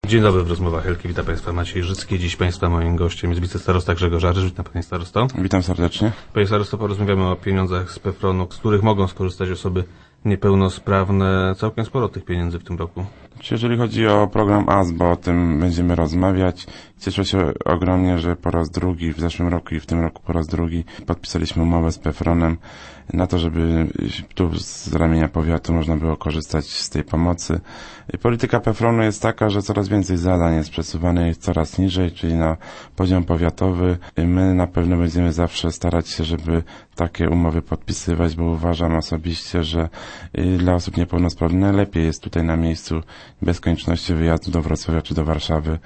Dzień dobry, w rozmowach Helki. Witam Państwa Maciej Życki. Dziś Państwa moim gościem jest wicestarosta Grzegorz Arysz. Witam Panie Starosto. Witam serdecznie. Panie Starosto, porozmawiamy o pieniądzach z PFRON-u, z których mogą skorzystać osoby niepełnosprawne. Całkiem sporo tych pieniędzy w tym roku. Jeżeli chodzi o program AS, bo o tym będziemy rozmawiać, cieszę się ogromnie, że po raz drugi w zeszłym roku i w tym roku po raz drugi podpisaliśmy umowę z PFRON-em na to, żeby tu z ramienia powiatu można było korzystać z tej pomocy. Polityka PFRON-u jest taka, że coraz więcej zadań jest przesuwanych coraz niżej, czyli na poziom powiatowy. My na pewno będziemy zawsze starać się, żeby takie umowy podpisywać, bo uważam osobiście, że dla osób niepełnosprawnych najlepiej jest tutaj na miejscu, bez konieczności wyjazdu do Wrocławia czy do Warszawy,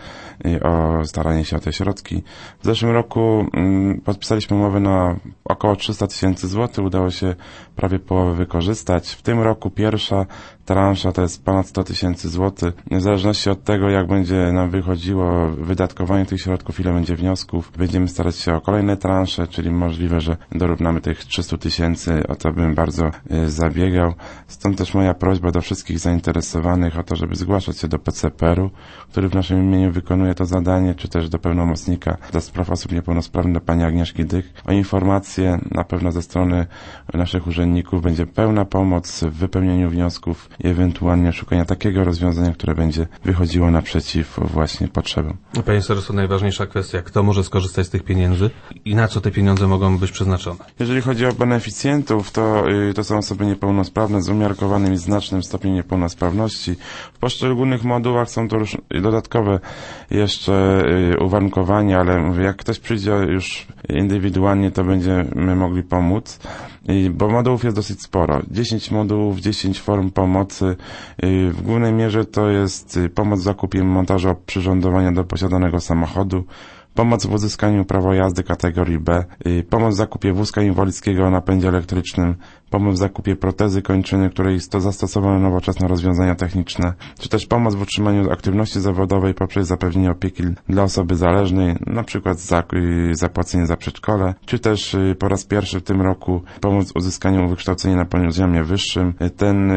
o staranie się o te środki. W zeszłym roku podpisaliśmy umowę na około 300 tysięcy złotych, udało się prawie połowę wykorzystać. W tym roku pierwsza transza to jest ponad 100 tysięcy złotych. W zależności od tego, jak będzie nam wychodziło wydatkowanie tych środków, ile będzie wniosków, będziemy starać się o kolejne transze, czyli możliwe, że dorównamy tych 300 tysięcy, o to bym bardzo zabiegał. Stąd też moja prośba do wszystkich zainteresowanych o to, żeby zgłaszać się do PCPR-u, który w naszym imieniu wykonuje to zadanie, czy też do pełnomocnika do spraw osób niepełnosprawnych, do pani Agnieszki Dych, o informacje. Na pewno ze strony naszych urzędników będzie pełna pomoc w wypełnieniu wniosków i ewentualnie szukania takiego rozwiązania, które będzie wychodziło naprzeciw właśnie potrzebom. Panie Starosto, najważniejsza kwestia, kto może skorzystać z tych pieniędzy i na co te pieniądze mogą być przeznaczone? Jeżeli chodzi o beneficjentów, to są osoby niepełnosprawne z umiarkowanym i znacznym stopniem niepełnosprawności. W poszczególnych modułach są to już dodatkowe jeszcze uwarunkowania, ale mówię, jak ktoś przyjdzie już indywidualnie, to będziemy mogli pomóc, bo modułów jest dosyć sporo. 10 modułów, 10 form pomocy. W głównej mierze to jest pomoc w zakupie i montażu oprzyrządowania do posiadanego samochodu, pomoc w uzyskaniu prawa jazdy kategorii B, pomoc w zakupie wózka inwalidzkiego o napędzie elektrycznym, pomoc w zakupie protezy kończyny, której zastosowane nowoczesne rozwiązania techniczne, czy też pomoc w utrzymaniu aktywności zawodowej poprzez zapewnienie opieki dla osoby zależnej, na przykład zapłacenie za przedszkole, czy też po raz pierwszy w tym roku pomoc w uzyskaniu wykształcenia na poziomie wyższym. Ten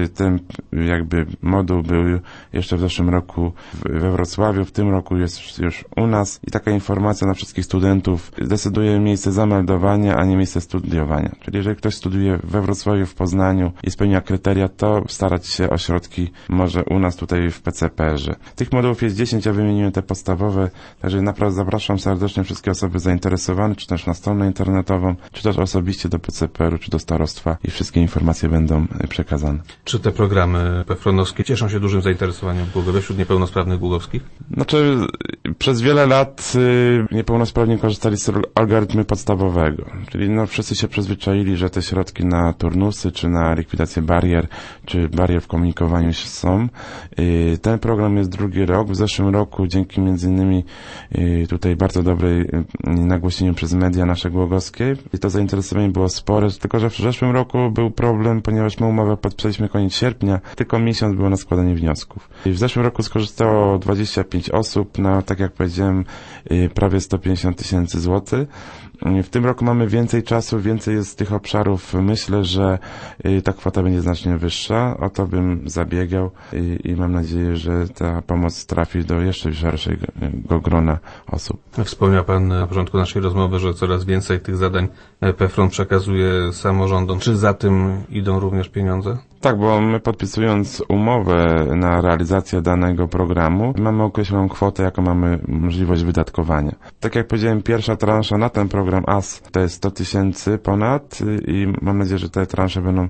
jakby moduł był jeszcze w zeszłym roku we Wrocławiu, w tym roku jest już u nas i taka informacja dla wszystkich studentów decyduje miejsce zameldowania, a nie miejsce studiowania. Czyli jeżeli ktoś studiuje we Wrocławiu, w Poznaniu i spełnia kryteria, to starać się o środki może u nas tutaj w PCPR-ze. Tych modułów jest 10, ja wymieniłem te podstawowe, także naprawdę zapraszam serdecznie wszystkie osoby zainteresowane, czy też na stronę internetową, czy też osobiście do PCPR-u, czy do starostwa i wszystkie informacje będą przekazane. Czy te programy PFRON-owskie cieszą się dużym zainteresowaniem w Głogowie wśród niepełnosprawnych głogowskich? Znaczy, przez wiele lat niepełnosprawni korzystali z algorytmu podstawowego, czyli wszyscy się przyzwyczaili, że te środki na turnusy, czy na likwidację barier, czy barier w komunikowaniu są. Ten program jest drugi rok. W zeszłym roku dzięki między innymi tutaj bardzo dobrej nagłośnieniu przez media nasze głogowskie i to zainteresowanie było spore, tylko że w zeszłym roku był problem, ponieważ my umowę podpisaliśmy koniec sierpnia, tylko miesiąc było na składanie wniosków. W zeszłym roku skorzystało 25 osób na, tak jak powiedziałem, prawie 150 tysięcy złotych. W tym roku mamy więcej czasu, więcej jest tych obszarów. Myślę, że ta kwota będzie znacznie wyższa. O to bym zabiegał i mam nadzieję, że ta pomoc trafi do jeszcze szerszego grona osób. Wspomniał Pan na początku naszej rozmowy, że coraz więcej tych zadań PFRON przekazuje samorządom. Czy za tym idą również pieniądze? Tak, bo my podpisując umowę na realizację danego programu, mamy określoną kwotę, jaką mamy możliwość wydatkowania. Tak jak powiedziałem, pierwsza transza na ten program AS to jest 100 tysięcy ponad i mam nadzieję, że te transze będą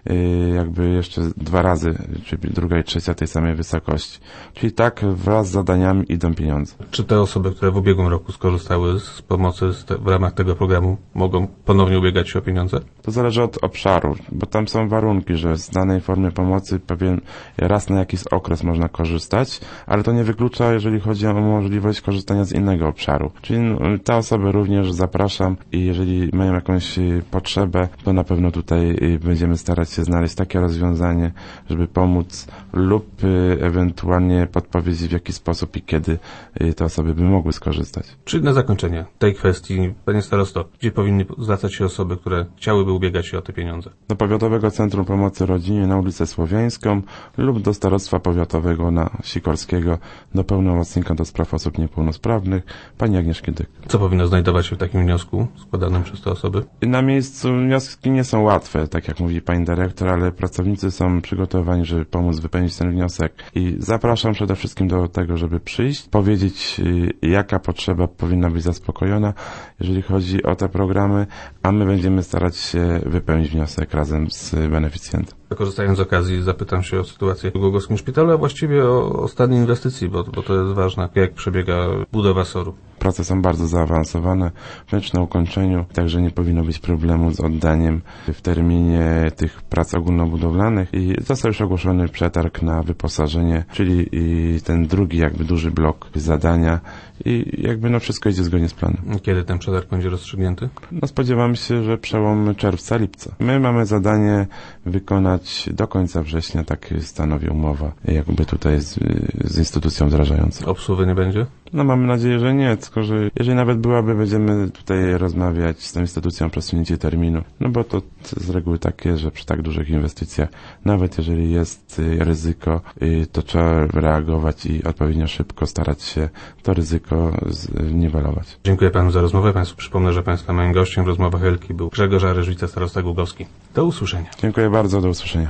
jakby jeszcze 2 razy, czyli druga i trzecia tej samej wysokości. Czyli tak wraz z zadaniami idą pieniądze. Czy te osoby, które w ubiegłym roku skorzystały z pomocy w ramach tego programu, mogą ponownie ubiegać się o pieniądze? To zależy od obszaru, bo tam są warunki, że z danej formy pomocy pewien raz na jakiś okres można korzystać, ale to nie wyklucza, jeżeli chodzi o możliwość korzystania z innego obszaru. Czyli te osoby również zapraszam zapraszam i jeżeli mają jakąś potrzebę, to na pewno tutaj będziemy starać się znaleźć takie rozwiązanie, żeby pomóc lub ewentualnie podpowiedzieć, w jaki sposób i kiedy te osoby by mogły skorzystać. Czy na zakończenie tej kwestii, panie starosto, gdzie powinny zwracać się osoby, które chciałyby ubiegać się o te pieniądze? Do Powiatowego Centrum Pomocy Rodzinie na ulicę Słowiańską lub do Starostwa Powiatowego na Sikorskiego, do pełnomocnika do spraw osób niepełnosprawnych, pani Agnieszki Dyk. Co powinno znajdować się w takim wniosku składanym przez te osoby? Na miejscu wnioski nie są łatwe, tak jak mówi pani dyrektor, ale pracownicy są przygotowani, żeby pomóc wypełnić ten wniosek. I zapraszam przede wszystkim do tego, żeby przyjść, powiedzieć, jaka potrzeba powinna być zaspokojona, jeżeli chodzi o te programy, a my będziemy starać się wypełnić wniosek razem z beneficjentem. Korzystając z okazji, zapytam się o sytuację w Głogowskim Szpitalu, a właściwie o stan inwestycji, bo to jest ważne. Jak przebiega budowa SOR-u? Prace są bardzo zaawansowane, wręcz na ukończeniu, także nie powinno być problemu z oddaniem w terminie tych prac ogólnobudowlanych i został już ogłoszony przetarg na wyposażenie, czyli ten drugi jakby duży blok zadania i jakby wszystko idzie zgodnie z planem. Kiedy ten przetarg będzie rozstrzygnięty? Spodziewam się, że przełom czerwca, lipca. My mamy zadanie wykonać do końca września, tak stanowi umowa, jakby tutaj z instytucją wdrażającą. Obsługi nie będzie? Mamy nadzieję, że nie, tylko że jeżeli nawet byłaby, będziemy tutaj rozmawiać z tą instytucją o przesunięciu terminu. Bo to z reguły tak jest, że przy tak dużych inwestycjach, nawet jeżeli jest ryzyko, to trzeba reagować i odpowiednio szybko starać się to ryzyko zniwelować. Dziękuję panu za rozmowę. Państwu przypomnę, że państwa moim gościem w rozmowach Elki był Grzegorz Aryż, wicestarosta głogowski. Do usłyszenia. Dziękuję bardzo, do usłyszenia.